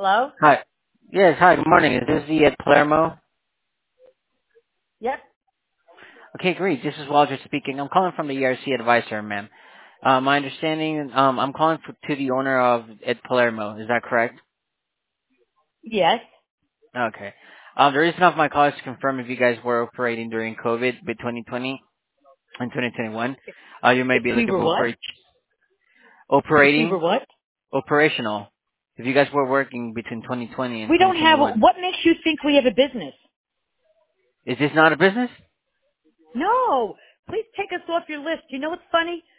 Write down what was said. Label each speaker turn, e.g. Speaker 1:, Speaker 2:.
Speaker 1: Hello?
Speaker 2: Hi. Yes, hi, good morning. Is this the Ed Palermo?
Speaker 1: Yep.
Speaker 2: Okay, great. This is Walter speaking. I'm calling from the ERC Advisor, ma'am. My understanding, I'm calling to the owner of Ed Palermo. Is that correct?
Speaker 1: Yes.
Speaker 2: Okay. The reason of my call is to confirm if you guys were operating during COVID, with 2020 and 2021. You may
Speaker 1: If
Speaker 2: be
Speaker 1: we were
Speaker 2: eligible
Speaker 1: what?
Speaker 2: for
Speaker 1: If we were
Speaker 2: operating,
Speaker 1: what?
Speaker 2: operational. If you guys were working between 2020 and
Speaker 1: We don't have,
Speaker 2: 2021.
Speaker 1: what makes you think we have a business?
Speaker 2: Is this not a business?
Speaker 1: No. Please take us off your list. You know what's funny?